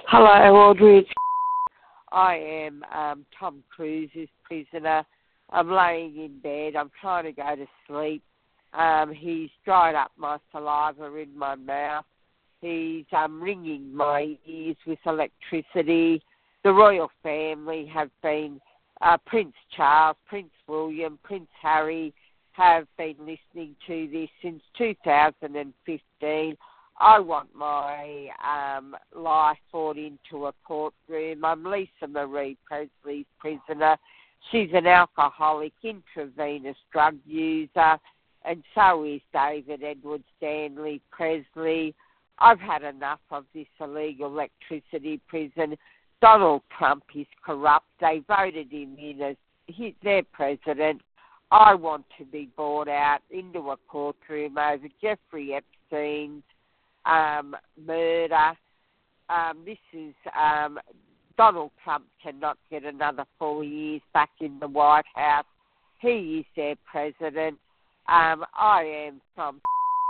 Hello, Audrey. I am Tom Cruise's prisoner. I'm laying in bed. I'm trying to go to sleep. He's dried up my saliva in my mouth. He's ringing my ears with electricity. The royal family have been Prince Charles, Prince William, Prince Harry have been listening to this since 2015. I want my life brought into a courtroom. I'm Lisa Marie Presley's prisoner. She's an alcoholic, intravenous drug user, and so is David Edward Stanley Presley. I've had enough of this illegal electricity prison. Donald Trump is corrupt. They voted him in as their president. I want to be brought out into a courtroom over Jeffrey Epstein's murder. This is Donald Trump cannot get another 4 years back in the White House. He is their president. I am from.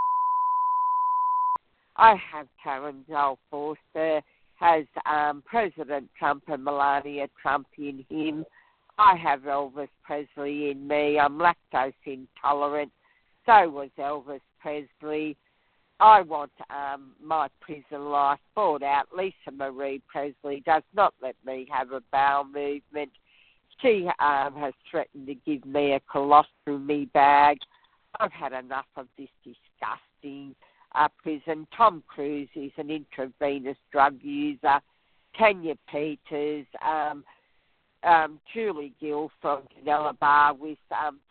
I have Karen Joel Forster, has President Trump and Melania Trump in him. I have Elvis Presley in me. I'm lactose intolerant. So was Elvis Presley. I want my prison life brought out. Lisa Marie Presley does not let me have a bowel movement. She has threatened to give me a colostomy bag. I've had enough of this disgusting prison. Tom Cruise is an intravenous drug user. Tanya Peters, Julie Gill from Canella Bar with